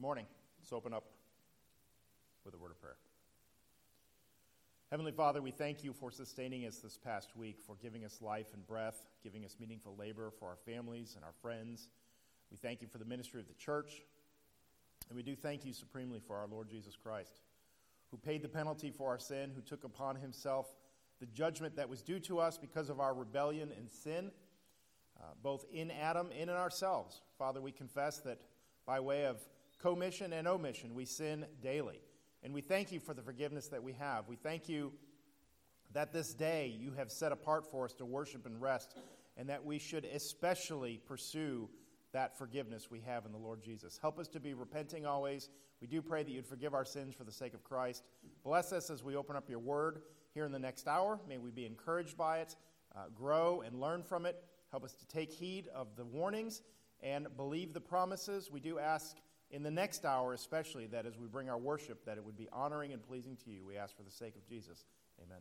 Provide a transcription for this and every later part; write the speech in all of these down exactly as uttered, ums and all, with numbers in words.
morning. Let's open up with a word of prayer. Heavenly Father, we thank you for sustaining us this past week, for giving us life and breath, giving us meaningful labor for our families and our friends. We thank you for the ministry of the church, and we do thank you supremely for our Lord Jesus Christ, who paid the penalty for our sin, who took upon himself the judgment that was due to us because of our rebellion and sin, uh, both in Adam and in ourselves. Father, we confess that by way of commission and omission, we sin daily. And we thank you for the forgiveness that we have. We thank you that this day you have set apart for us to worship and rest, and that we should especially pursue that forgiveness we have in the Lord Jesus. Help us to be repenting always. We do pray that you'd forgive our sins for the sake of Christ. Bless us as we open up your word here in the next hour. May we be encouraged by it, uh, grow and learn from it. Help us to take heed of the warnings and believe the promises. We do ask in the next hour especially that as we bring our worship, that it would be honoring and pleasing to you. We ask for the sake of Jesus. Amen.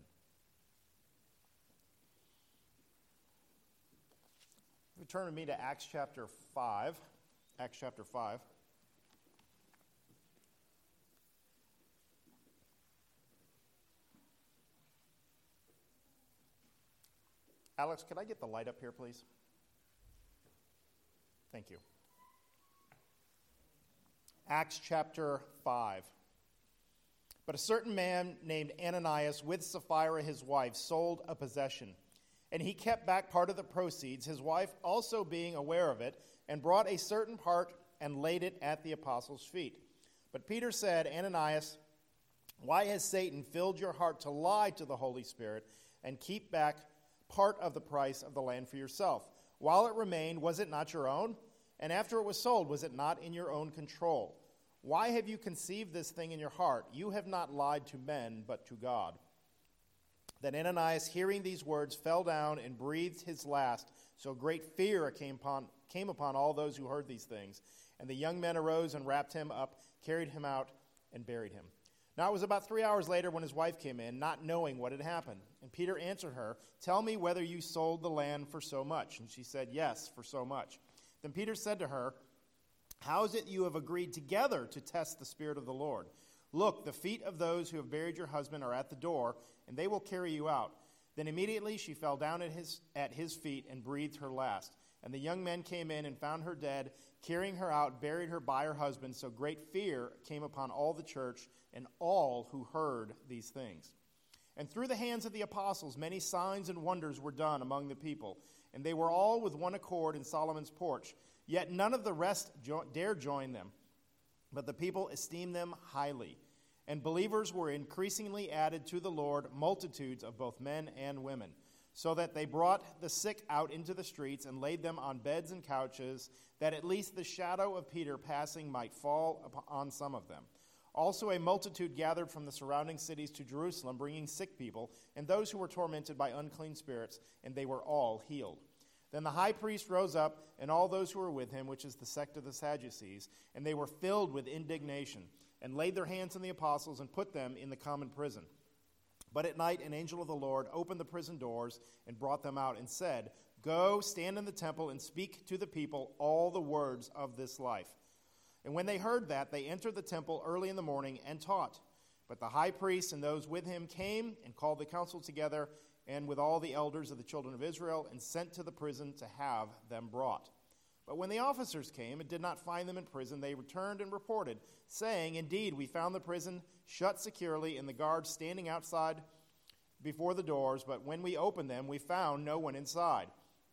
If you turn with me to Acts chapter five, Acts chapter five. Alex, could I get the light up here, please? Thank you. Acts chapter five. But a certain man named Ananias with Sapphira his wife sold a possession, and he kept back part of the proceeds, his wife also being aware of it, and brought a certain part and laid it at the apostles' feet. But Peter said, Ananias, why has Satan filled your heart to lie to the Holy Spirit and keep back part of the price of the land for yourself? While it remained, was it not your own? And after it was sold, was it not in your own control? Why have you conceived this thing in your heart? You have not lied to men, but to God. Then Ananias, hearing these words, fell down and breathed his last. So great fear came upon, came upon all those who heard these things. And the young men arose and wrapped him up, carried him out, and buried him. Now it was about three hours later when his wife came in, not knowing what had happened. And Peter answered her, tell me whether you sold the land for so much. And she said, yes, for so much. Then Peter said to her, how is it you have agreed together to test the Spirit of the Lord? Look, the feet of those who have buried your husband are at the door, and they will carry you out. Then immediately she fell down at his, at his feet and breathed her last. And the young men came in and found her dead, carrying her out, buried her by her husband. So great fear came upon all the church and all who heard these things. And through the hands of the apostles many signs and wonders were done among the people. And they were all with one accord in Solomon's porch. Yet none of the rest jo- dared join them. But the people esteemed them highly. And believers were increasingly added to the Lord, multitudes of both men and women. So that they brought the sick out into the streets and laid them on beds and couches, that at least the shadow of Peter passing might fall upon some of them. Also a multitude gathered from the surrounding cities to Jerusalem, bringing sick people and those who were tormented by unclean spirits, and they were all healed. Then the high priest rose up, and all those who were with him, which is the sect of the Sadducees, and they were filled with indignation, and laid their hands on the apostles and put them in the common prison. But at night an angel of the Lord opened the prison doors and brought them out and said, go, stand in the temple and speak to the people all the words of this life. And when they heard that, they entered the temple early in the morning and taught. But the high priest and those with him came and called the council together, and with all the elders of the children of Israel, and sent to the prison to have them brought. But when the officers came and did not find them in prison, they returned and reported, saying, indeed, we found the prison shut securely and the guards standing outside before the doors, but when we opened them, we found no one inside.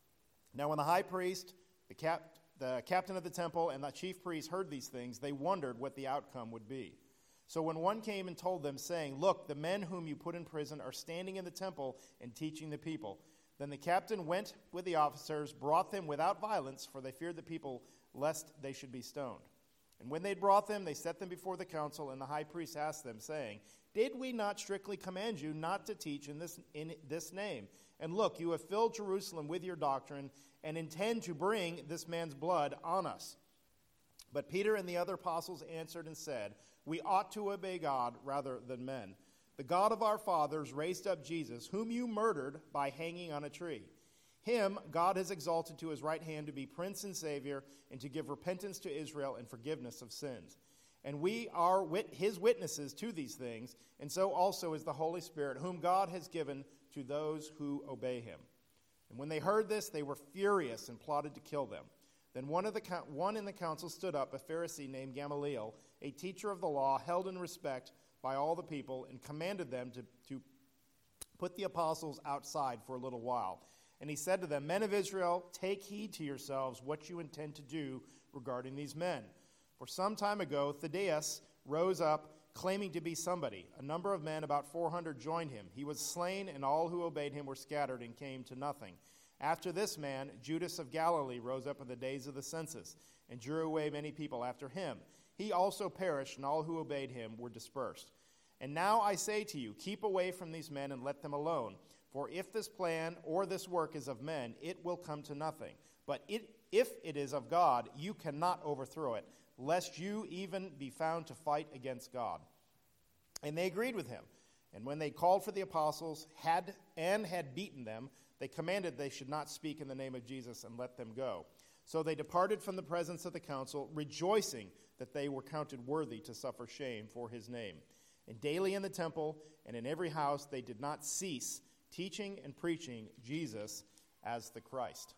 Now when the high priest, the, cap- the captain of the temple, and the chief priest heard these things, they wondered what the outcome would be. So when one came and told them, saying, look, the men whom you put in prison are standing in the temple and teaching the people. Then the captain went with the officers, brought them without violence, for they feared the people, lest they should be stoned. And when they had brought them, they set them before the council, and the high priest asked them, saying, did we not strictly command you not to teach in this, in this name? And look, you have filled Jerusalem with your doctrine, and intend to bring this man's blood on us. But Peter and the other apostles answered and said, we ought to obey God rather than men. The God of our fathers raised up Jesus, whom you murdered by hanging on a tree. Him God has exalted to his right hand to be Prince and Savior, and to give repentance to Israel and forgiveness of sins. And we are wit- his witnesses to these things, and so also is the Holy Spirit, whom God has given to those who obey him. And when they heard this, they were furious and plotted to kill them. Then one, of the one in the council stood up, a Pharisee named Gamaliel, a teacher of the law, held in respect by all the people, and commanded them to, to put the apostles outside for a little while. And he said to them, Men of Israel, take heed to yourselves what you intend to do regarding these men. For some time ago, Thaddeus rose up, claiming to be somebody. A number of men, about four hundred, joined him. He was slain, and all who obeyed him were scattered and came to nothing. After this man, Judas of Galilee rose up in the days of the census and drew away many people after him. He also perished, and all who obeyed him were dispersed. And now I say to you, keep away from these men and let them alone. For if this plan or this work is of men, it will come to nothing. But it, if it is of God, you cannot overthrow it, lest you even be found to fight against God. And they agreed with him. And when they called for the apostles had and had beaten them, they commanded they should not speak in the name of Jesus and let them go. So they departed from the presence of the council, rejoicing that they were counted worthy to suffer shame for his name. And daily in the temple and in every house they did not cease teaching and preaching Jesus as the Christ.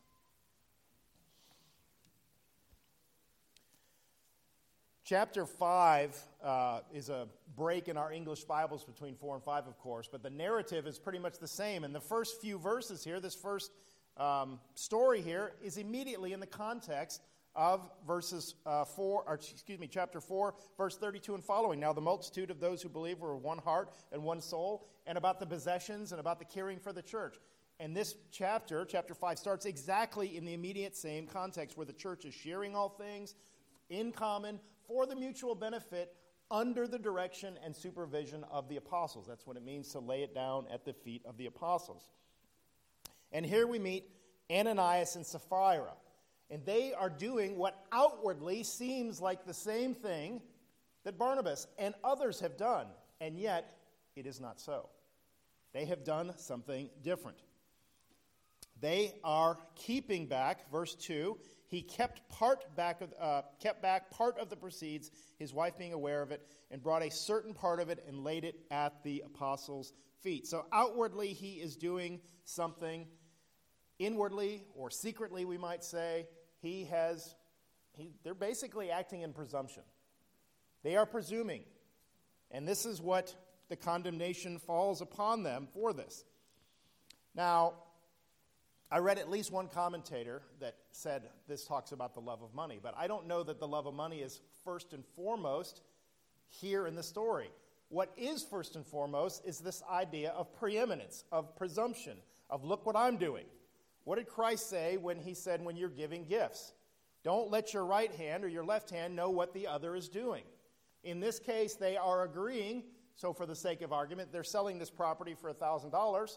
Chapter five uh, is a break in our English Bibles between four and five, of course, but the narrative is pretty much the same. And the first few verses here, this first um, story here, is immediately in the context of verses uh, four, or excuse me, chapter four, verse thirty-two and following. Now the multitude of those who believe were one heart and one soul, and about the possessions and about the caring for the church. And this chapter, chapter five, starts exactly in the immediate same context where the church is sharing all things in common for the mutual benefit under the direction and supervision of the apostles. That's what it means to lay it down at the feet of the apostles. And here we meet Ananias and Sapphira. And they are doing what outwardly seems like the same thing that Barnabas and others have done. And yet, it is not so. They have done something different. They are keeping back, verse two, he kept part back of, uh, kept back part of the proceeds, his wife being aware of it, and brought a certain part of it and laid it at the apostles' feet. So outwardly, he is doing something. Inwardly, or secretly, we might say, he has, he, they're basically acting in presumption. They are presuming. And this is what the condemnation falls upon them for this. Now, I read at least one commentator that said this talks about the love of money, but I don't know that the love of money is first and foremost here in the story. What is first and foremost is this idea of preeminence, of presumption, of look what I'm doing. What did Christ say when he said when you're giving gifts? Don't let your right hand or your left hand know what the other is doing. In this case, they are agreeing, so for the sake of argument, they're selling this property for one thousand dollars.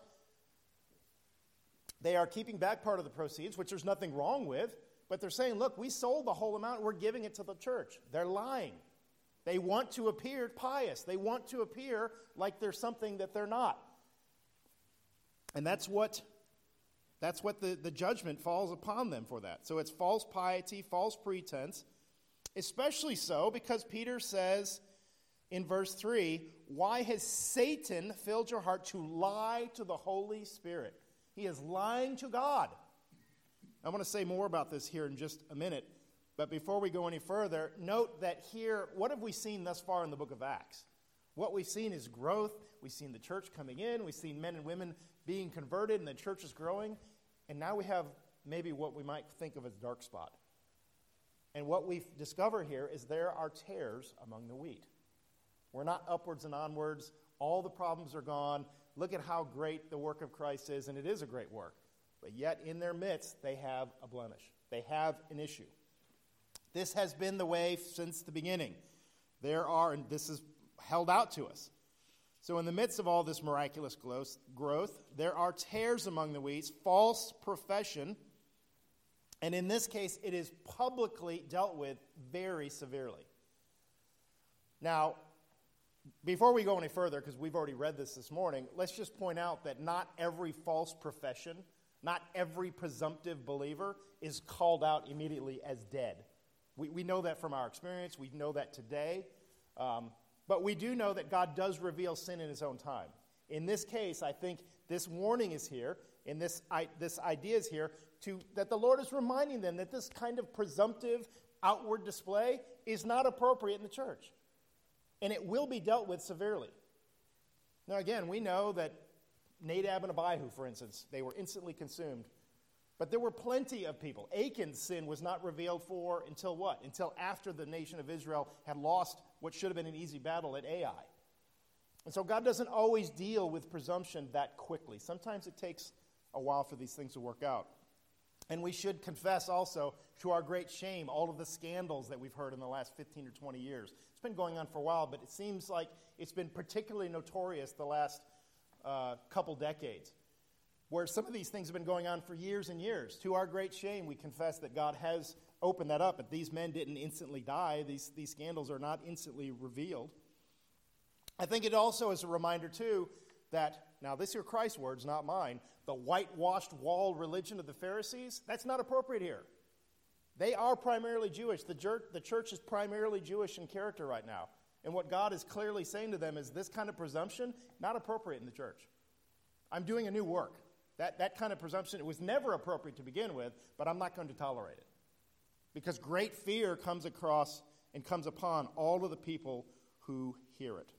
They are keeping back part of the proceeds, which there's nothing wrong with, but they're saying, look, we sold the whole amount, we're giving it to the church. They're lying. They want to appear pious. They want to appear like there's something that they're not. And that's what, that's what the, the judgment falls upon them for that. So it's false piety, false pretense, especially so because Peter says in verse three, why has Satan filled your heart to lie to the Holy Spirit? He is lying to God. I want to say more about this here in just a minute. But before we go any further, note that here, what have we seen thus far in the book of Acts? What we've seen is growth. We've seen the church coming in. We've seen men and women being converted, and the church is growing. And now we have maybe what we might think of as a dark spot. And what we discover here is there are tares among the wheat. We're not upwards and onwards. All the problems are gone. Look at how great the work of Christ is, and it is a great work. But yet in their midst, they have a blemish. They have an issue. This has been the way since the beginning. There are, and this is held out to us. So in the midst of all this miraculous growth, there are tares among the wheat, false profession, and in this case, it is publicly dealt with very severely. Now, before we go any further, because we've already read this this morning, let's just point out that not every false profession, not every presumptive believer is called out immediately as dead. We, we know that from our experience. We know that today. Um, but we do know that God does reveal sin in his own time. In this case, I think this warning is here, and this, I, this idea is here, to, that the Lord is reminding them that this kind of presumptive outward display is not appropriate in the church. And it will be dealt with severely. Now again, we know that Nadab and Abihu, for instance, they were instantly consumed. But there were plenty of people. Achan's sin was not revealed for until what? Until after the nation of Israel had lost what should have been an easy battle at Ai. And so God doesn't always deal with presumption that quickly. Sometimes it takes a while for these things to work out. And we should confess also, to our great shame, all of the scandals that we've heard in the last fifteen or twenty years. It's been going on for a while, but it seems like it's been particularly notorious the last uh, couple decades, where some of these things have been going on for years and years. To our great shame, we confess that God has opened that up, but these men didn't instantly die. These, these scandals are not instantly revealed. I think it also is a reminder, too, that, now this are Christ's words, not mine, the whitewashed wall religion of the Pharisees, that's not appropriate here. They are primarily Jewish. The church, the church is primarily Jewish in character right now. And what God is clearly saying to them is this kind of presumption, not appropriate in the church. I'm doing a new work. That, that kind of presumption, it was never appropriate to begin with, but I'm not going to tolerate it. Because great fear comes across and comes upon all of the people who hear it.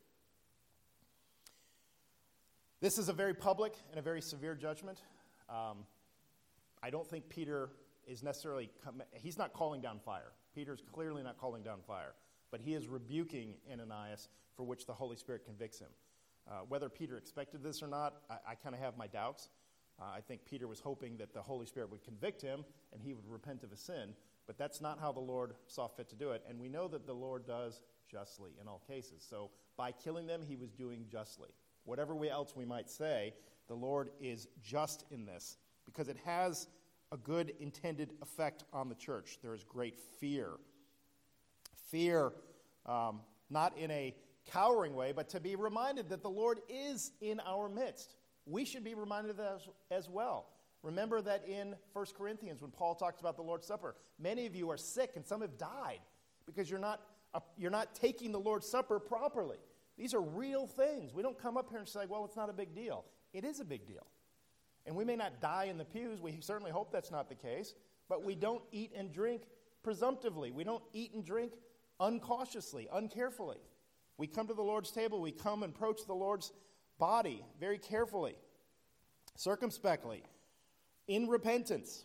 This is a very public and a very severe judgment. Um, I don't think Peter is necessarily, com- he's not calling down fire. Peter's clearly not calling down fire. But he is rebuking Ananias, for which the Holy Spirit convicts him. Uh, whether Peter expected this or not, I, I kind of have my doubts. Uh, I think Peter was hoping that the Holy Spirit would convict him and he would repent of his sin. But that's not how the Lord saw fit to do it. And we know that the Lord does justly in all cases. So by killing them, he was doing justly. Whatever we else we might say, the Lord is just in this because it has a good intended effect on the church. There is great fear. Fear, um, not in a cowering way, but to be reminded that the Lord is in our midst. We should be reminded of that as, as well. Remember that in First Corinthians when Paul talks about the Lord's Supper, many of you are sick and some have died because you're not, uh, you're not taking the Lord's Supper properly. These are real things. We don't come up here and say, well, it's not a big deal. It is a big deal. And we may not die in the pews. We certainly hope that's not the case. But we don't eat and drink presumptively. We don't eat and drink uncautiously, uncarefully. We come to the Lord's table. We come and approach the Lord's body very carefully, circumspectly, in repentance.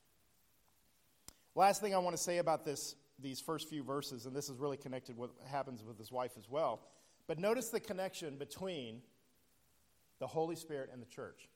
Last thing I want to say about this, these first few verses, and this is really connected with what happens with his wife as well, but notice the connection between the Holy Spirit and the church.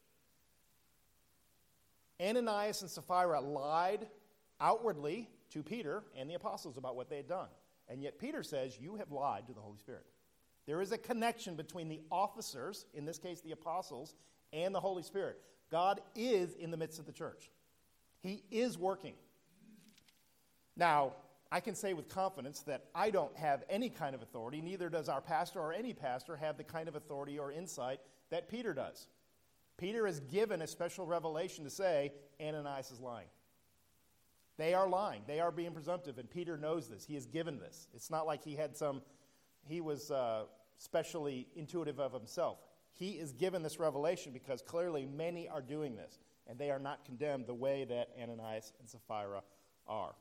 Ananias and Sapphira lied outwardly to Peter and the apostles about what they had done. And yet Peter says, you have lied to the Holy Spirit. There is a connection between the officers, in this case the apostles, and the Holy Spirit. God is in the midst of the church. He is working. Now, I can say with confidence that I don't have any kind of authority, neither does our pastor or any pastor have the kind of authority or insight that Peter does. Peter is given a special revelation to say, Ananias is lying. They are lying. They are being presumptive, and Peter knows this. He is given this. It's not like he had some, he was uh, specially intuitive of himself. He is given this revelation because clearly many are doing this, and they are not condemned the way that Ananias and Sapphira are.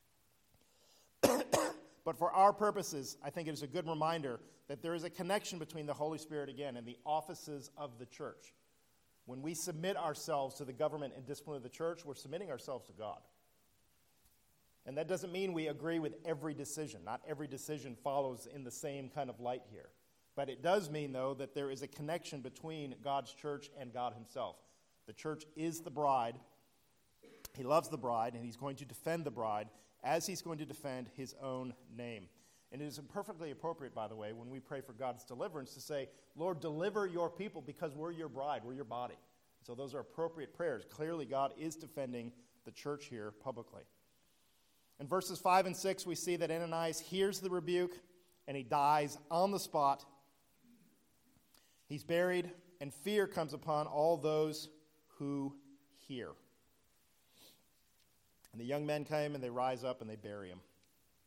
But for our purposes, I think it is a good reminder that there is a connection between the Holy Spirit, again, and the offices of the church. When we submit ourselves to the government and discipline of the church, we're submitting ourselves to God. And that doesn't mean we agree with every decision. Not every decision follows in the same kind of light here. But it does mean, though, that there is a connection between God's church and God himself. The church is the bride. He loves the bride, and he's going to defend the bride as he's going to defend his own name. And it is perfectly appropriate, by the way, when we pray for God's deliverance to say, Lord, deliver your people because we're your bride, we're your body. So those are appropriate prayers. Clearly, God is defending the church here publicly. In verses five and six, we see that Ananias hears the rebuke, and he dies on the spot. He's buried, and fear comes upon all those who hear. And the young men came, and they rise up, and they bury him.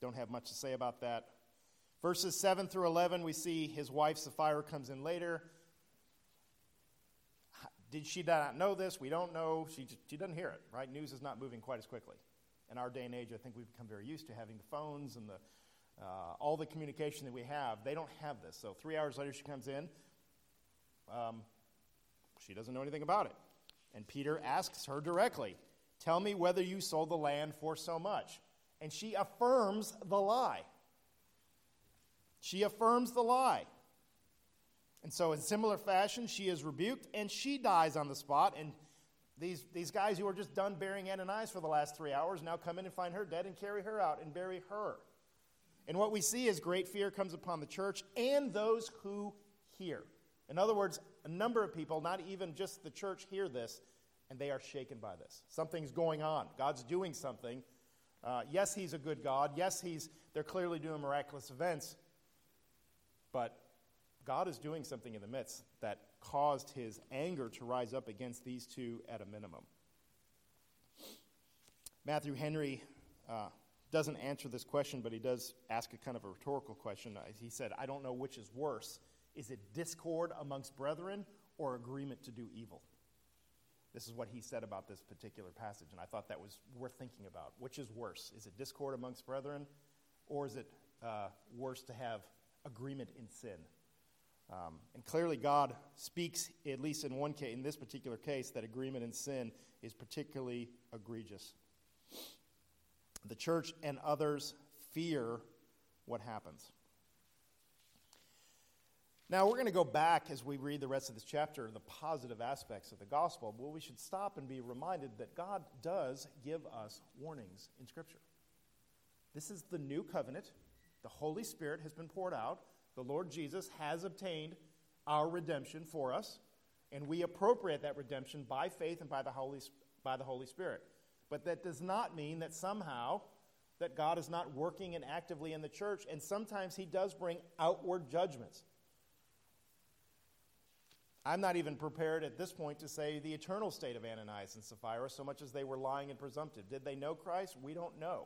don't have much to say about that. Verses seven through eleven, we see his wife Sapphira comes in later. Did she not know this? We don't know. She, she doesn't hear it, right? News is not moving quite as quickly. In our day and age, I think we've become very used to having the phones and the uh, all the communication that we have. They don't have this. So three hours later, she comes in. Um, she doesn't know anything about it. And Peter asks her directly, tell me whether you sold the land for so much. And she affirms the lie. She affirms the lie. And so in similar fashion, she is rebuked, and she dies on the spot. And these, these guys who are just done burying Ananias for the last three hours now come in and find her dead and carry her out and bury her. And what we see is great fear comes upon the church and those who hear. In other words, a number of people, not even just the church, hear this, and they are shaken by this. Something's going on. God's doing something. Uh, yes, he's a good God. Yes, he's they're clearly doing miraculous events. But God is doing something in the midst that caused his anger to rise up against these two at a minimum. Matthew Henry uh, doesn't answer this question, but he does ask a kind of a rhetorical question. Uh, he said, I don't know which is worse. Is it discord amongst brethren or agreement to do evil? This is what he said about this particular passage, and I thought that was worth thinking about. Which is worse? Is it discord amongst brethren, or is it uh, worse to have agreement in sin? Um, and clearly God speaks, at least in one case, in this particular case, that agreement in sin is particularly egregious. The church and others fear what happens. Now, we're going to go back as we read the rest of this chapter, the positive aspects of the gospel. But we should stop and be reminded that God does give us warnings in Scripture. This is the new covenant. The Holy Spirit has been poured out. The Lord Jesus has obtained our redemption for us, and we appropriate that redemption by faith and by the Holy, by the Holy Spirit. But that does not mean that somehow that God is not working and actively in the church, and sometimes he does bring outward judgments. I'm not even prepared at this point to say the eternal state of Ananias and Sapphira, so much as they were lying and presumptive. Did they know Christ? We don't know.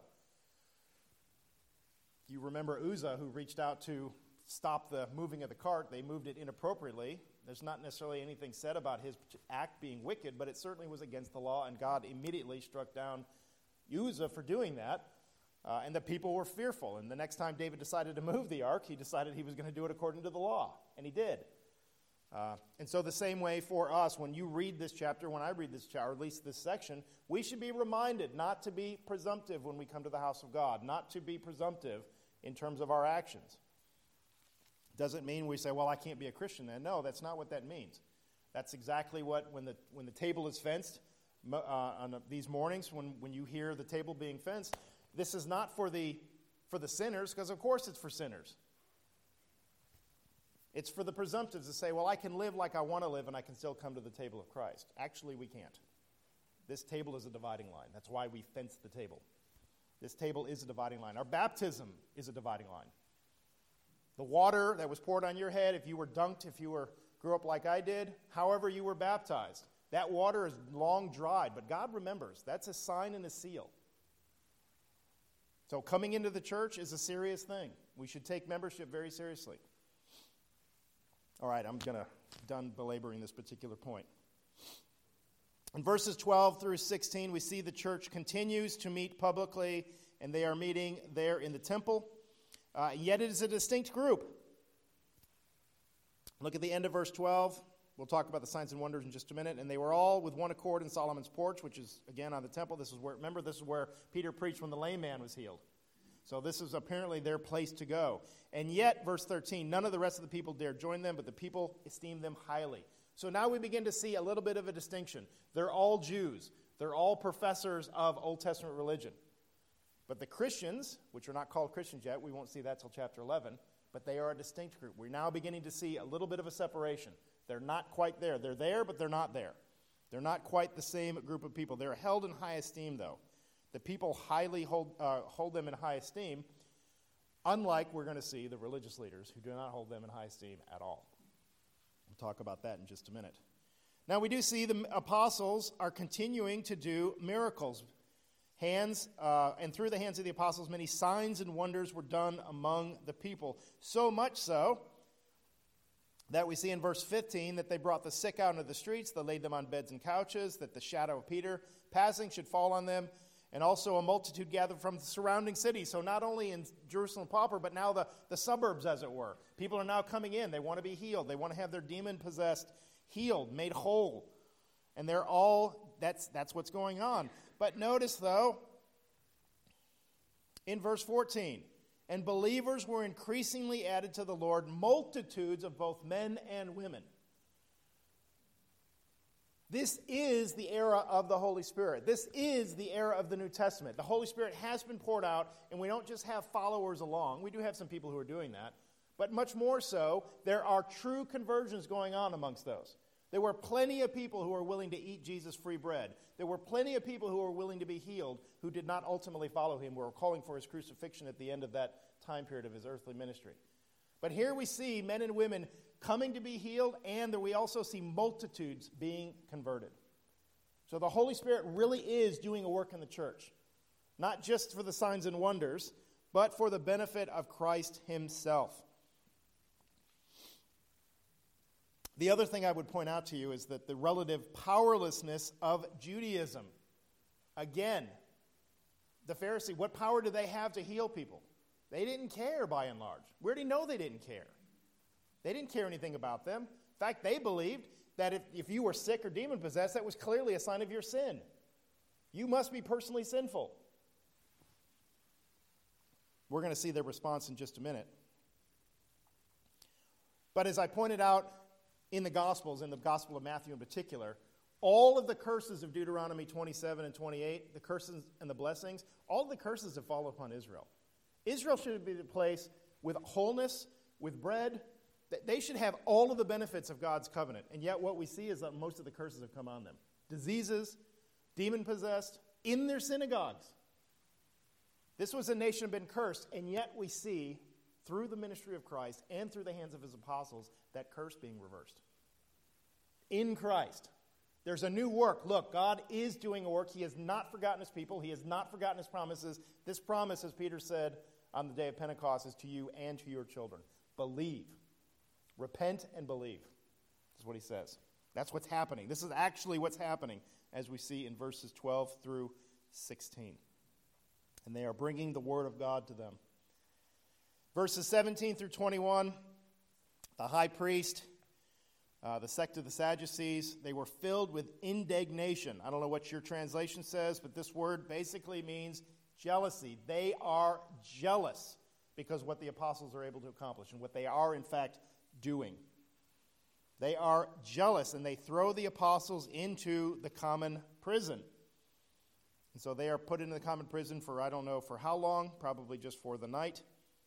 You remember Uzzah, who reached out to stop the moving of the cart. They moved it inappropriately. There's not necessarily anything said about his act being wicked, but it certainly was against the law, and God immediately struck down Uzzah for doing that, uh, and the people were fearful. And the next time David decided to move the ark, he decided he was going to do it according to the law, and he did. Uh, and so the same way for us, when you read this chapter, when I read this chapter, or at least this section, we should be reminded not to be presumptive when we come to the house of God, not to be presumptive in terms of our actions. Doesn't mean we say, well, I can't be a Christian then. No, that's not what that means. That's exactly what, when the when the table is fenced, uh, on these mornings, when, when you hear the table being fenced, this is not for the for the sinners, because of course it's for sinners. It's for the presumptives to say, well, I can live like I want to live and I can still come to the table of Christ. Actually, we can't. This table is a dividing line. That's why we fence the table. This table is a dividing line. Our baptism is a dividing line. The water that was poured on your head, if you were dunked, if you were grew up like I did, however you were baptized, that water is long dried, but God remembers. That's a sign and a seal. So coming into the church is a serious thing. We should take membership very seriously. All right, I'm going to done belaboring this particular point. In verses twelve through sixteen, we see the church continues to meet publicly, and they are meeting there in the temple. Uh, yet it is a distinct group. Look at the end of verse twelve. We'll talk about the signs and wonders in just a minute. And they were all with one accord in Solomon's porch, which is, again, on the temple. This is where, remember, this is where Peter preached when the lame man was healed. So this is apparently their place to go. And yet, verse thirteen, none of the rest of the people dared join them, but the people esteemed them highly. So now we begin to see a little bit of a distinction. They're all Jews. They're all professors of Old Testament religion. But the Christians, which are not called Christians yet, we won't see that till chapter eleven, but they are a distinct group. We're now beginning to see a little bit of a separation. They're not quite there. They're there, but they're not there. They're not quite the same group of people. They're held in high esteem, though. The people highly hold, uh, hold them in high esteem, unlike we're going to see the religious leaders who do not hold them in high esteem at all. We'll talk about that in just a minute. Now, we do see the apostles are continuing to do miracles. Hands, uh, and through the hands of the apostles, many signs and wonders were done among the people. So much so that we see in verse fifteen that they brought the sick out into the streets, they laid them on beds and couches, that the shadow of Peter passing should fall on them, and also a multitude gathered from the surrounding cities. So not only in Jerusalem proper, but now the, the suburbs, as it were. People are now coming in. They want to be healed. They want to have their demon-possessed healed, made whole. And they're all, that's, that's what's going on. But notice, though, in verse fourteen, and believers were increasingly added to the Lord, multitudes of both men and women. This is the era of the Holy Spirit. This is the era of the New Testament. The Holy Spirit has been poured out, and we don't just have followers along. We do have some people who are doing that. But much more so, there are true conversions going on amongst those. There were plenty of people who were willing to eat Jesus' free bread. There were plenty of people who were willing to be healed who did not ultimately follow him, who were calling for his crucifixion at the end of that time period of his earthly ministry. But here we see men and women coming to be healed, and we also see multitudes being converted. So the Holy Spirit really is doing a work in the church, not just for the signs and wonders, but for the benefit of Christ himself. The other thing I would point out to you is that the relative powerlessness of Judaism. Again, the Pharisee, what power do they have to heal people? They didn't care by and large. Where do you know they didn't care? They didn't care anything about them. In fact, they believed that if, if you were sick or demon-possessed, that was clearly a sign of your sin. You must be personally sinful. We're going to see their response in just a minute. But as I pointed out in the Gospels, in the Gospel of Matthew in particular, all of the curses of Deuteronomy twenty-seven and twenty-eight, the curses and the blessings, all of the curses have fallen upon Israel. Israel should be the place with wholeness, with bread. They should have all of the benefits of God's covenant. And yet what we see is that most of the curses have come on them. Diseases, demon-possessed, in their synagogues. This was a nation that had been cursed, and yet we see, through the ministry of Christ and through the hands of his apostles, that curse being reversed. In Christ. There's a new work. Look, God is doing a work. He has not forgotten his people. He has not forgotten his promises. This promise, as Peter said on the day of Pentecost, is to you and to your children. Believe. Repent and believe. That's what he says. That's what's happening. This is actually what's happening, as we see in verses twelve through sixteen. And they are bringing the word of God to them. Verses seventeen through twenty-one, the high priest, uh, the sect of the Sadducees, they were filled with indignation. I don't know what your translation says, but this word basically means jealousy. They are jealous because of what the apostles are able to accomplish and what they are, in fact, doing. They are jealous, and they throw the apostles into the common prison. And so they are put into the common prison for, I don't know for how long, probably just for the night.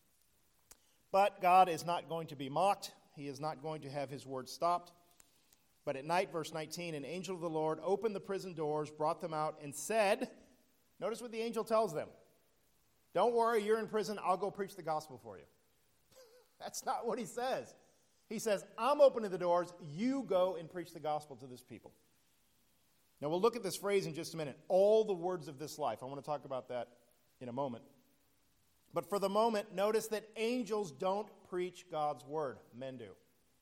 But God is not going to be mocked. He is not going to have his word stopped. But at night, verse nineteen, an angel of the Lord opened the prison doors, brought them out, and said, notice what the angel tells them. Don't worry, you're in prison. I'll go preach the gospel for you. That's not what he says. He says, I'm opening the doors. You go and preach the gospel to this people. Now, we'll look at this phrase in just a minute. All the words of this life. I want to talk about that in a moment. But for the moment, notice that angels don't preach God's word. Men do.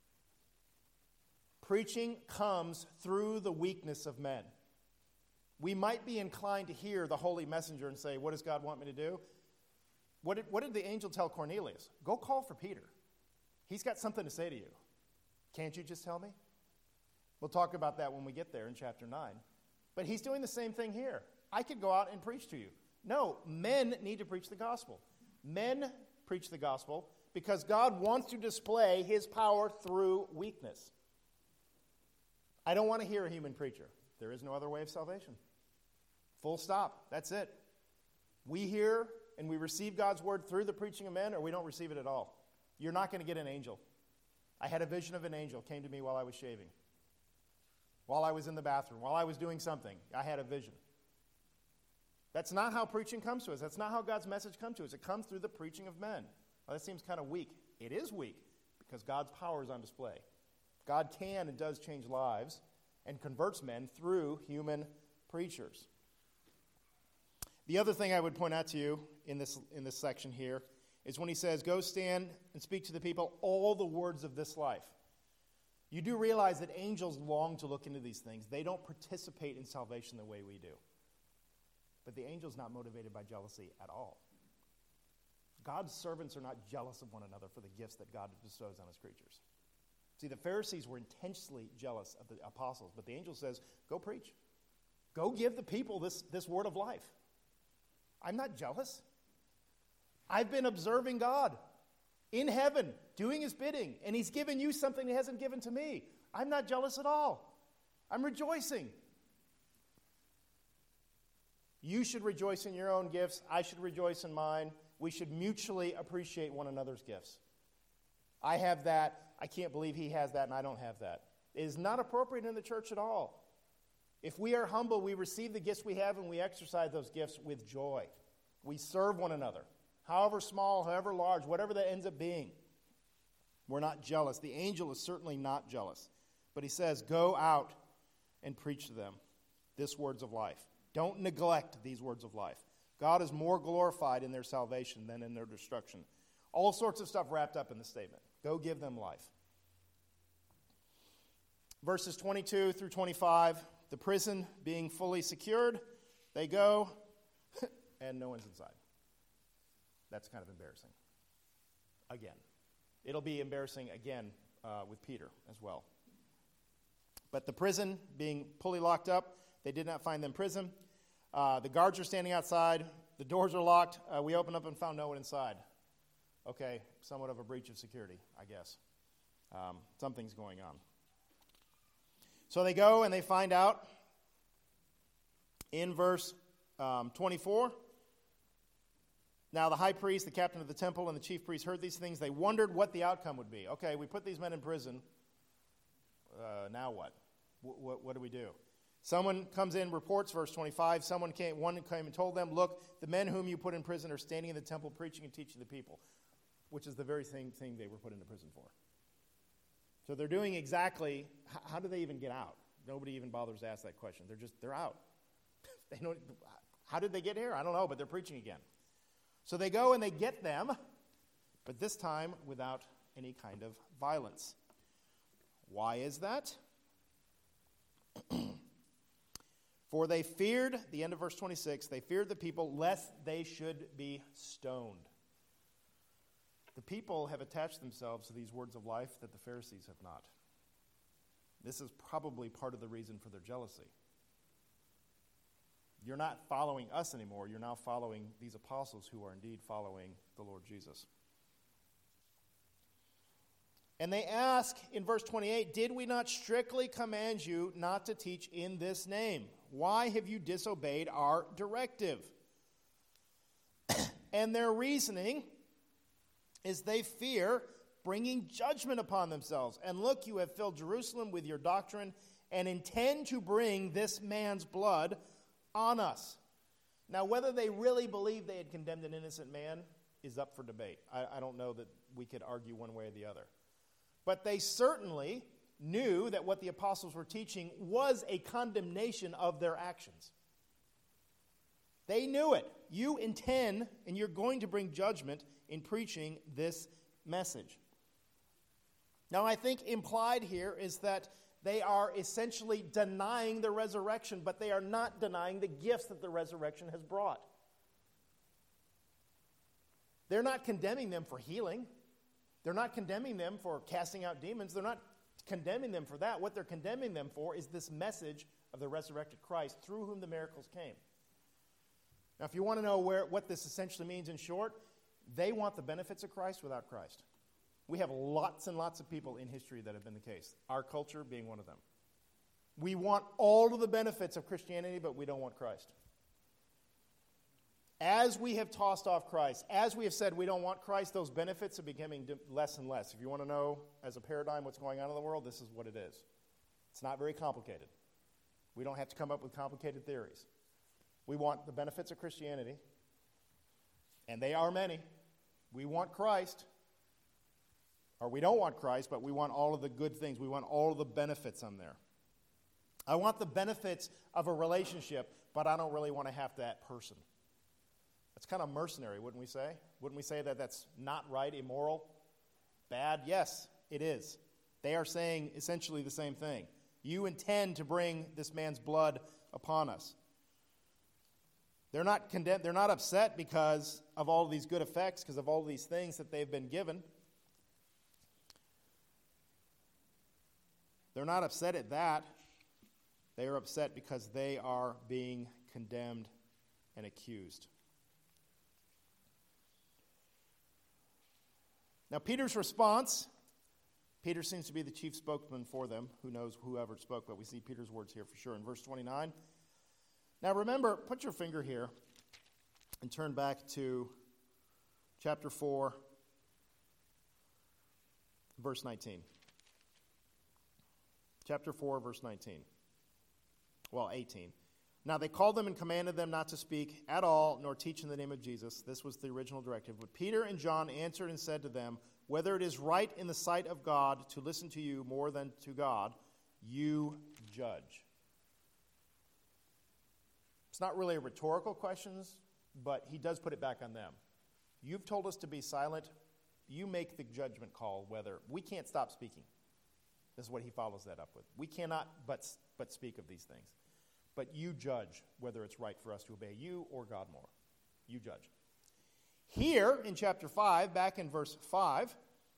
Preaching comes through the weakness of men. We might be inclined to hear the holy messenger and say, what does God want me to do? What did, what did the angel tell Cornelius? Go call for Peter. He's got something to say to you. Can't you just tell me? We'll talk about that when we get there in chapter nine. But he's doing the same thing here. I could go out and preach to you. No, men need to preach the gospel. Men preach the gospel because God wants to display his power through weakness. I don't want to hear a human preacher. There is no other way of salvation. Full stop. That's it. We hear and we receive God's word through the preaching of men, or we don't receive it at all. You're not going to get an angel. I had a vision of an angel came to me while I was shaving. While I was in the bathroom, while I was doing something, I had a vision. That's not how preaching comes to us. That's not how God's message comes to us. It comes through the preaching of men. Well, that seems kind of weak. It is weak because God's power is on display. God can and does change lives and converts men through human preachers. The other thing I would point out to you in this in this section here is when he says, go stand and speak to the people all the words of this life. You do realize that angels long to look into these things. They don't participate in salvation the way we do. But the angel's not motivated by jealousy at all. God's servants are not jealous of one another for the gifts that God bestows on his creatures. See, the Pharisees were intensely jealous of the apostles, but the angel says, go preach. Go give the people this, this word of life. I'm not jealous. I've been observing God in heaven, doing his bidding, and he's given you something he hasn't given to me. I'm not jealous at all. I'm rejoicing. You should rejoice in your own gifts. I should rejoice in mine. We should mutually appreciate one another's gifts. I have that. I can't believe he has that and I don't have that. It is not appropriate in the church at all. If we are humble, we receive the gifts we have and we exercise those gifts with joy. We serve one another. However small, however large, whatever that ends up being. We're not jealous. The angel is certainly not jealous. But he says, go out and preach to them this words of life. Don't neglect these words of life. God is more glorified in their salvation than in their destruction. All sorts of stuff wrapped up in the statement. Go give them life. Verses twenty-two through twenty-five, the prison being fully secured, they go, and no one's inside. That's kind of embarrassing. Again. It'll be embarrassing again uh, with Peter as well. But the prison being fully locked up, they did not find them prison. Uh, the guards are standing outside. The doors are locked. Uh, we opened up and found no one inside. Okay, somewhat of a breach of security, I guess. Um, something's going on. So they go and they find out in verse um, twenty-four. Now the high priest, the captain of the temple, and the chief priest heard these things. They wondered what the outcome would be. Okay, we put these men in prison. Uh, now what? W- what? What do we do? Someone comes in, reports, verse twenty-five. Someone came, one came and told them, look, the men whom you put in prison are standing in the temple preaching and teaching the people, which is the very same thing they were put into prison for. So they're doing exactly, how, how do they even get out? Nobody even bothers to ask that question. They're just, they're out. They don't, how did they get here? I don't know, but they're preaching again. So they go and they get them, but this time without any kind of violence. Why is that? For they feared, the end of verse twenty-six, they feared the people lest they should be stoned. The people have attached themselves to these words of life that the Pharisees have not. This is probably part of the reason for their jealousy. You're not following us anymore. You're now following these apostles who are indeed following the Lord Jesus. And they ask in verse twenty-eight, did we not strictly command you not to teach in this name? Why have you disobeyed our directive? And their reasoning is they fear bringing judgment upon themselves. And look, you have filled Jerusalem with your doctrine and intend to bring this man's blood on us. Now, whether they really believe they had condemned an innocent man is up for debate. I, I don't know that we could argue one way or the other. But they certainly knew that what the apostles were teaching was a condemnation of their actions. They knew it. You intend, and you're going to bring judgment in preaching this message. Now, I think implied here is that they are essentially denying the resurrection, but they are not denying the gifts that the resurrection has brought. They're not condemning them for healing. They're not condemning them for casting out demons. They're not condemning them for that. What they're condemning them for is this message of the resurrected Christ through whom the miracles came. Now, if you want to know where what this essentially means in short, they want the benefits of Christ without Christ. We have lots and lots of people in history that have been the case, our culture being one of them. We want all of the benefits of Christianity, but we don't want Christ. As we have tossed off Christ, as we have said we don't want Christ, those benefits are becoming less and less. If you want to know, as a paradigm, what's going on in the world, this is what it is. It's not very complicated. We don't have to come up with complicated theories. We want the benefits of Christianity, and they are many. We want Christ, or we don't want Christ, but we want all of the good things. We want all of the benefits on there. I want the benefits of a relationship, but I don't really want to have that person. That's kind of mercenary, wouldn't we say? Wouldn't we say that that's not right, immoral, bad? Yes, it is. They are saying essentially the same thing. You intend to bring this man's blood upon us. They're not condemned, they're not upset because of all of these good effects, because of all of these things that they've been given. They're not upset at that. They are upset because they are being condemned and accused. Now, Peter's response, Peter seems to be the chief spokesman for them. Who knows whoever spoke, but we see Peter's words here for sure in verse twenty-nine. Now, remember, put your finger here and turn back to chapter four, verse nineteen. Chapter four, verse nineteen. Well, eighteen. Now they called them and commanded them not to speak at all, nor teach in the name of Jesus. This was the original directive. But Peter and John answered and said to them, whether it is right in the sight of God to listen to you more than to God, you judge. It's not really a rhetorical question, but he does put it back on them. You've told us to be silent. You make the judgment call whether we can't stop speaking. This is what he follows that up with. We cannot but, but speak of these things. But you judge whether it's right for us to obey you or God more. You judge. Here in chapter five, back in verse five,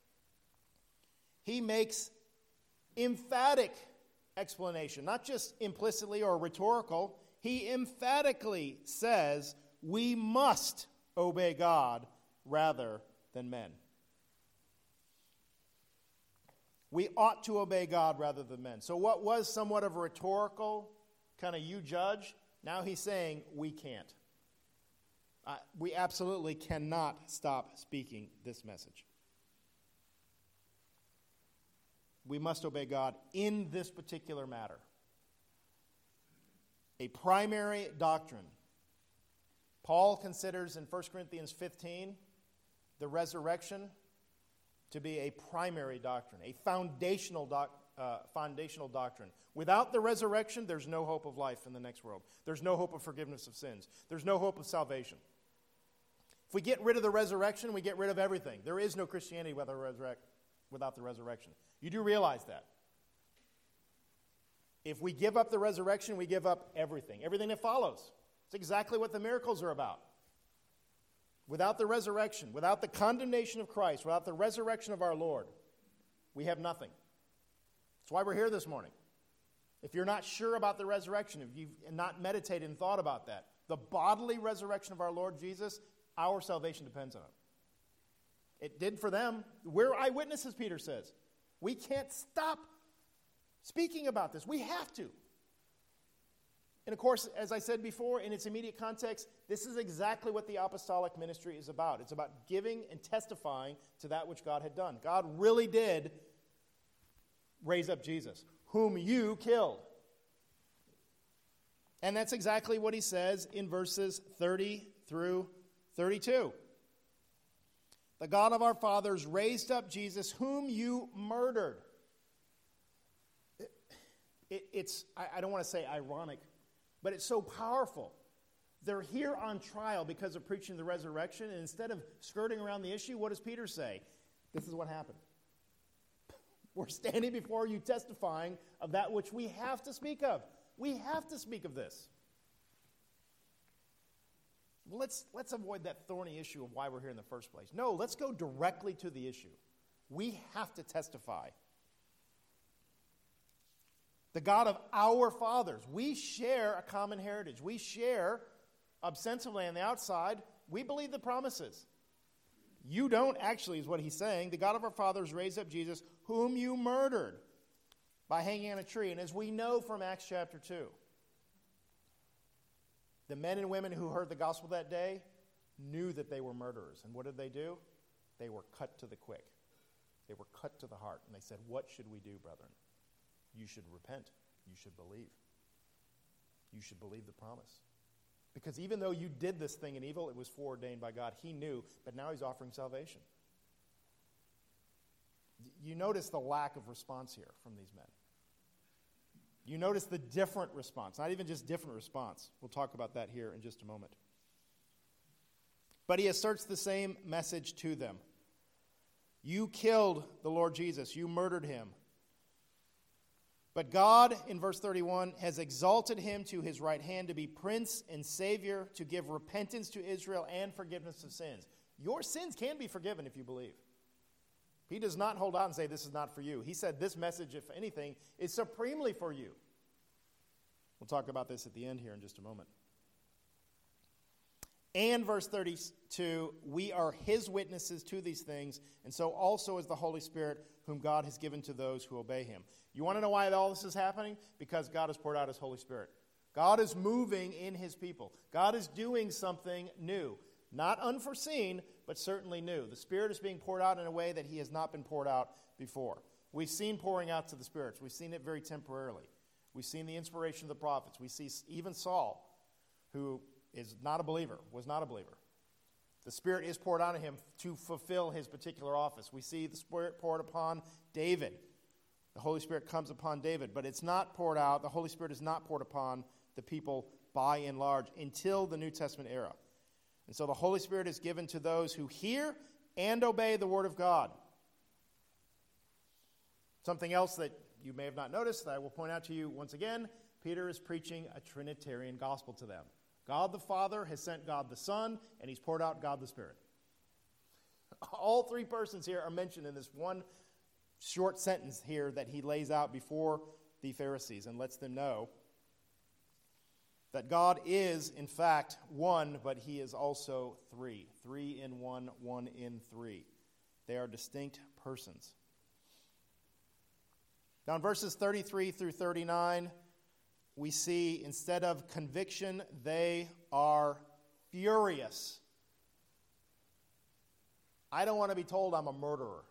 he makes emphatic explanation, not just implicitly or rhetorical. He emphatically says we must obey God rather than men. We ought to obey God rather than men. So what was somewhat of a rhetorical kind of you judge, now he's saying we can't. Uh, we absolutely cannot stop speaking this message. We must obey God in this particular matter. A primary doctrine. Paul considers in First Corinthians fifteen the resurrection to be a primary doctrine, a foundational, doc, uh, foundational doctrine. Without the resurrection, there's no hope of life in the next world. There's no hope of forgiveness of sins. There's no hope of salvation. If we get rid of the resurrection, we get rid of everything. There is no Christianity without the, resurrect, without the resurrection. You do realize that. If we give up the resurrection, we give up everything, everything that follows. It's exactly what the miracles are about. Without the resurrection, without the condemnation of Christ, without the resurrection of our Lord, we have nothing. That's why we're here this morning. If you're not sure about the resurrection, if you've not meditated and thought about that, the bodily resurrection of our Lord Jesus, our salvation depends on it. It did for them. We're eyewitnesses, Peter says. We can't stop speaking about this. We have to. And of course, as I said before, in its immediate context, this is exactly what the apostolic ministry is about. It's about giving and testifying to that which God had done. God really did raise up Jesus, whom you killed. And that's exactly what he says in verses thirty through thirty-two. The God of our fathers raised up Jesus, whom you murdered. It, it, it's, I, I don't want to say ironic, but it's so powerful. They're here on trial because of preaching the resurrection, and instead of skirting around the issue, what does Peter say? This is what happened. We're standing before you testifying of that which we have to speak of. We have to speak of this. Let's, let's avoid that thorny issue of why we're here in the first place. No, let's go directly to the issue. We have to testify. The God of our fathers. We share a common heritage. We share, ostensibly on the outside, we believe the promises. You don't, actually, is what he's saying. The God of our fathers raised up Jesus, whom you murdered by hanging on a tree. And as we know from Acts chapter two, the men and women who heard the gospel that day knew that they were murderers. And what did they do? They were cut to the quick. They were cut to the heart. And they said, what should we do, brethren? You should repent. You should believe. You should believe the promise. Because even though you did this thing in evil, it was foreordained by God. He knew, but now he's offering salvation. You notice the lack of response here from these men. You notice the different response, not even just different response. We'll talk about that here in just a moment. But he asserts the same message to them. You killed the Lord Jesus. You murdered him. But God, in verse thirty-one, has exalted him to his right hand to be prince and savior, to give repentance to Israel and forgiveness of sins. Your sins can be forgiven if you believe. He does not hold out and say, this is not for you. He said this message, if anything, is supremely for you. We'll talk about this at the end here in just a moment. And verse thirty-two, we are his witnesses to these things, and so also is the Holy Spirit, whom God has given to those who obey him. You want to know why all this is happening? Because God has poured out his Holy Spirit. God is moving in his people. God is doing something new. Not unforeseen, but certainly new. The Spirit is being poured out in a way that he has not been poured out before. We've seen pouring out to the spirits. We've seen it very temporarily. We've seen the inspiration of the prophets. We see even Saul, who is not a believer, was not a believer. The Spirit is poured out on him to fulfill his particular office. We see the Spirit poured upon David. The Holy Spirit comes upon David, but it's not poured out. The Holy Spirit is not poured upon the people by and large until the New Testament era. And so the Holy Spirit is given to those who hear and obey the Word of God. Something else that you may have not noticed that I will point out to you once again, Peter is preaching a Trinitarian gospel to them. God the Father has sent God the Son, and he's poured out God the Spirit. All three persons here are mentioned in this one short sentence here that he lays out before the Pharisees and lets them know that God is, in fact, one, but he is also three. Three in one, one in three. They are distinct persons. Now in verses thirty-three through thirty-nine, we see instead of conviction, they are furious. I don't want to be told I'm a murderer.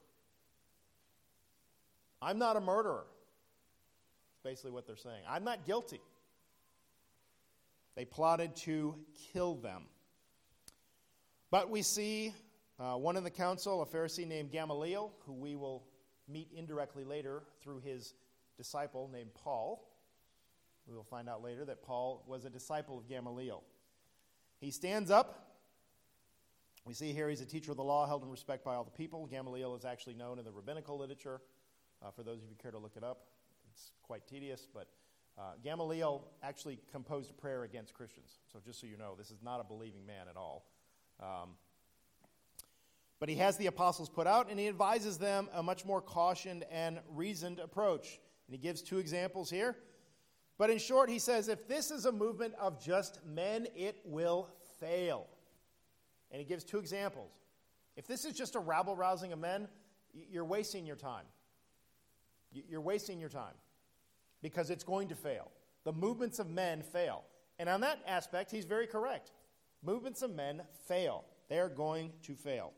I'm not a murderer. That's basically what they're saying. I'm not guilty. They plotted to kill them. But we see uh, one in the council, a Pharisee named Gamaliel, who we will meet indirectly later through his disciple named Paul. We will find out later that Paul was a disciple of Gamaliel. He stands up. We see here he's a teacher of the law, held in respect by all the people. Gamaliel is actually known in the rabbinical literature. Uh, for those of you who care to look it up, it's quite tedious, but uh, Gamaliel actually composed a prayer against Christians. So just so you know, this is not a believing man at all. Um, but he has the apostles put out, and he advises them a much more cautioned and reasoned approach. And he gives two examples here. But in short, he says, if this is a movement of just men, it will fail. And he gives two examples. If this is just a rabble-rousing of men, you're wasting your time. You're wasting your time because it's going to fail. The movements of men fail. And on that aspect, he's very correct. Movements of men fail. They are going to fail.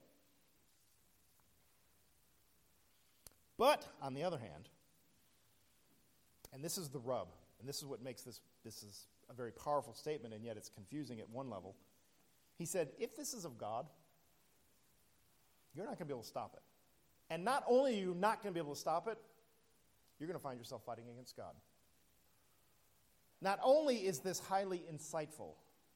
But, on the other hand, and this is the rub, and this is what makes this, this is a very powerful statement, and yet it's confusing at one level. He said, if this is of God, you're not going to be able to stop it. And not only are you not going to be able to stop it, you're going to find yourself fighting against God. Not only is this highly insightful,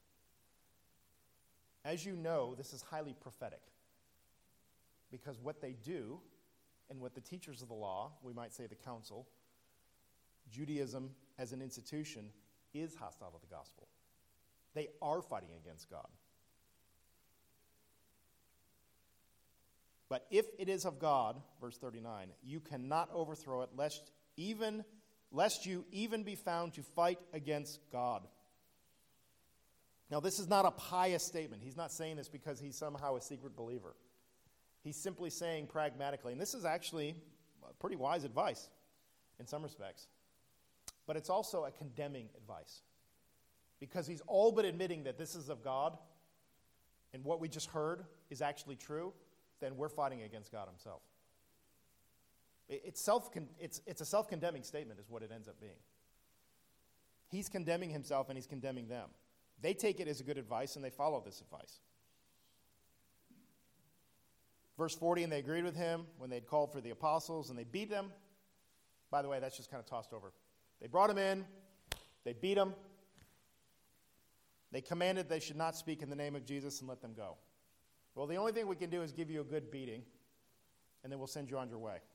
as you know, this is highly prophetic. Because what they do, and what the teachers of the law, we might say the council, Judaism as an institution, is hostile to the gospel. They are fighting against God. But if it is of God, verse thirty-nine, you cannot overthrow it, lest even lest you even be found to fight against God. Now, this is not a pious statement. He's not saying this because he's somehow a secret believer. He's simply saying pragmatically, and this is actually pretty wise advice in some respects, but it's also a condemning advice because he's all but admitting that this is of God and what we just heard is actually true. Then we're fighting against God himself. It's, self, it's, it's a self-condemning statement is what it ends up being. He's condemning himself and he's condemning them. They take it as a good advice and they follow this advice. Verse forty, and they agreed with him when they'd called for the apostles and they beat them. By the way, that's just kind of tossed over. They brought him in. They beat him. They commanded they should not speak in the name of Jesus and let them go. Well, the only thing we can do is give you a good beating, and then we'll send you on your way.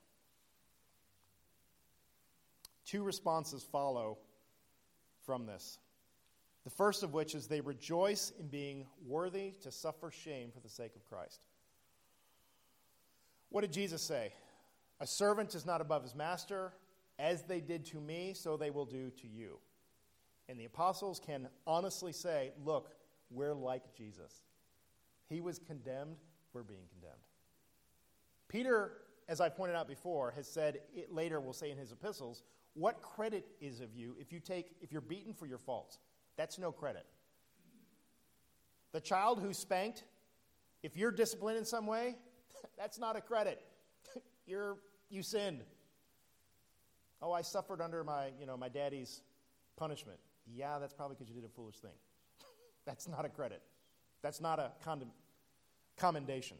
Two responses follow from this. The first of which is they rejoice in being worthy to suffer shame for the sake of Christ. What did Jesus say? A servant is not above his master. As they did to me, so they will do to you. And the apostles can honestly say, look, we're like Jesus. He was condemned, we're being condemned. Peter, as I pointed out before, has said, it later will say in his epistles, what credit is of you if you take if you're beaten for your faults? That's no credit. The child who's spanked, if you're disciplined in some way, that's not a credit. you're you sinned. Oh, I suffered under my, you know, my daddy's punishment. Yeah, that's probably because you did a foolish thing. That's not a credit. That's not a condom- commendation.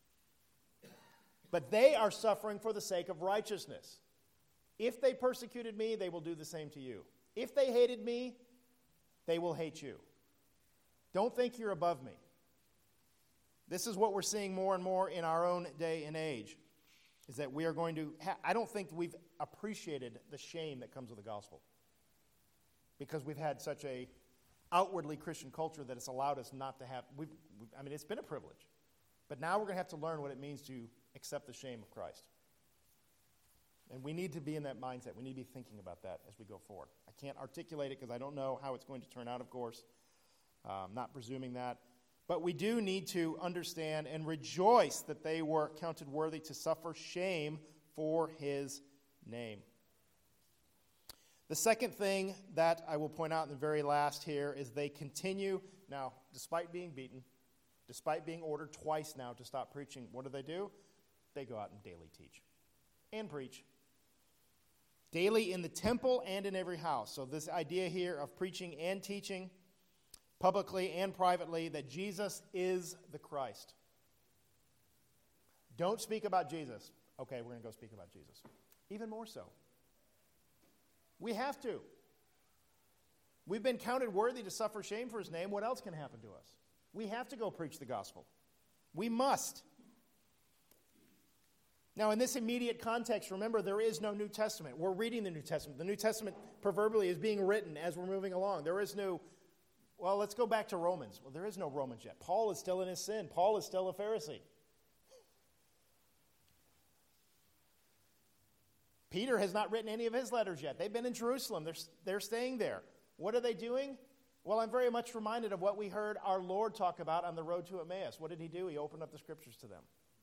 But they are suffering for the sake of righteousness. If they persecuted me, they will do the same to you. If they hated me, they will hate you. Don't think you're above me. This is what we're seeing more and more in our own day and age, is that we are going to, ha- I don't think we've appreciated the shame that comes with the gospel, because we've had such a outwardly Christian culture that it's allowed us not to have, we've, we've, I mean, it's been a privilege. But now we're going to have to learn what it means to accept the shame of Christ. And we need to be in that mindset. We need to be thinking about that as we go forward. I can't articulate it because I don't know how it's going to turn out, of course. Uh, I'm not presuming that. But we do need to understand and rejoice that they were counted worthy to suffer shame for his name. The second thing that I will point out in the very last here is they continue, now, despite being beaten, despite being ordered twice now to stop preaching, what do they do? They go out and daily teach and preach. Daily in the temple and in every house. So this idea here of preaching and teaching, publicly and privately, that Jesus is the Christ. Don't speak about Jesus. Okay, we're going to go speak about Jesus. Even more so. We have to. We've been counted worthy to suffer shame for his name. What else can happen to us? We have to go preach the gospel. We must. Now, in this immediate context, remember, there is no New Testament. We're reading the New Testament. The New Testament, proverbially, is being written as we're moving along. There is no, well, let's go back to Romans. Well, there is no Romans yet. Paul is still in his sin. Paul is still a Pharisee. Peter has not written any of his letters yet. They've been in Jerusalem. They're, they're staying there. What are they doing? Well, I'm very much reminded of what we heard our Lord talk about on the road to Emmaus. What did he do? He opened up the scriptures to them.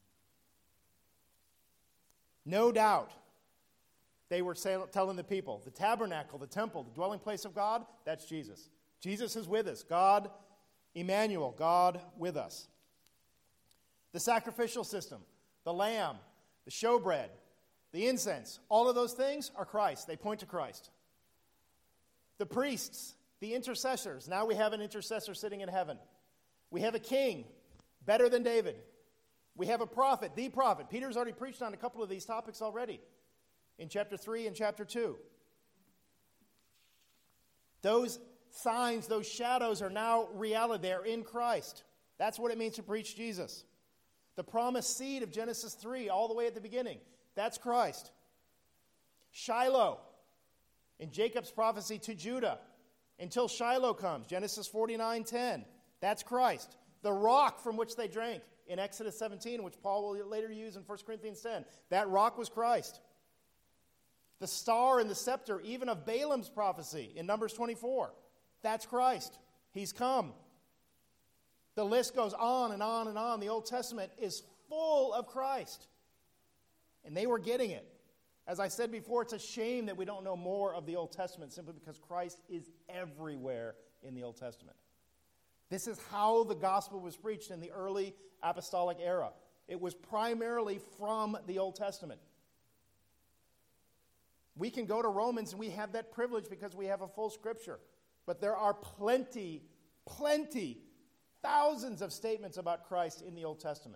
No doubt, they were say, telling the people, the tabernacle, the temple, the dwelling place of God, that's Jesus. Jesus is with us. God, Emmanuel, God with us. The sacrificial system, the lamb, the showbread, the incense, all of those things are Christ. They point to Christ. The priests, the intercessors. Now we have an intercessor sitting in heaven. We have a king, better than David. We have a prophet, the prophet. Peter's already preached on a couple of these topics already in chapter three and chapter two. Those signs, those shadows are now reality. They're in Christ. That's what it means to preach Jesus. The promised seed of Genesis three, all the way at the beginning, that's Christ. Shiloh, in Jacob's prophecy to Judah, until Shiloh comes, Genesis forty-nine ten, that's Christ. The rock from which they drank, in Exodus seventeen, which Paul will later use in First Corinthians ten. That rock was Christ. The star and the scepter, even of Balaam's prophecy in Numbers twenty-four. That's Christ. He's come. The list goes on and on and on. The Old Testament is full of Christ. And they were getting it. As I said before, it's a shame that we don't know more of the Old Testament simply because Christ is everywhere in the Old Testament. This is how the gospel was preached in the early apostolic era. It was primarily from the Old Testament. We can go to Romans and we have that privilege because we have a full scripture. But there are plenty, plenty, thousands of statements about Christ in the Old Testament.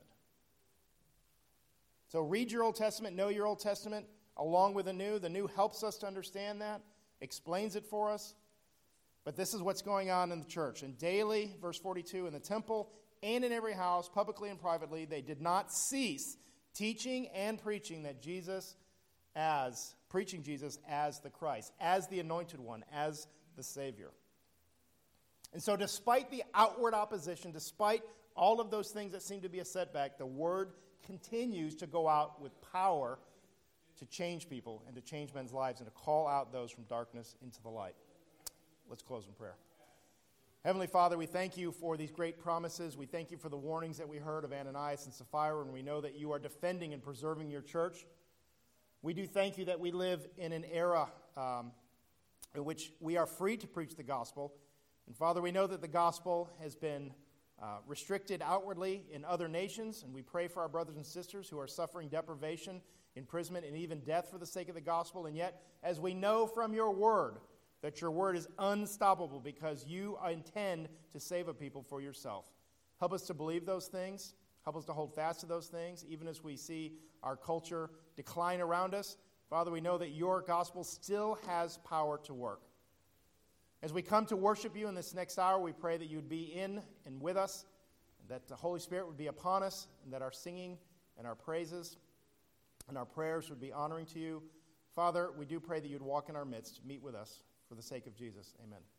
So read your Old Testament, know your Old Testament, along with the New. The New helps us to understand that, explains it for us. But this is what's going on in the church. And daily, verse forty-two, in the temple and in every house, publicly and privately, they did not cease teaching and preaching that Jesus as, preaching Jesus as the Christ, as the Anointed One, as the Savior. And so despite the outward opposition, despite all of those things that seem to be a setback, the word continues to go out with power to change people and to change men's lives and to call out those from darkness into the light. Let's close in prayer. Heavenly Father, we thank you for these great promises. We thank you for the warnings that we heard of Ananias and Sapphira, and we know that you are defending and preserving your church. We do thank you that we live in an era um, in which we are free to preach the gospel. And Father, we know that the gospel has been uh, restricted outwardly in other nations, and we pray for our brothers and sisters who are suffering deprivation, imprisonment, and even death for the sake of the gospel. And yet, as we know from your word, that your word is unstoppable because you intend to save a people for yourself. Help us to believe those things. Help us to hold fast to those things, even as we see our culture decline around us. Father, we know that your gospel still has power to work. As we come to worship you in this next hour, we pray that you would be in and with us, and that the Holy Spirit would be upon us, and that our singing and our praises and our prayers would be honoring to you. Father, we do pray that you'd walk in our midst, meet with us for the sake of Jesus. Amen.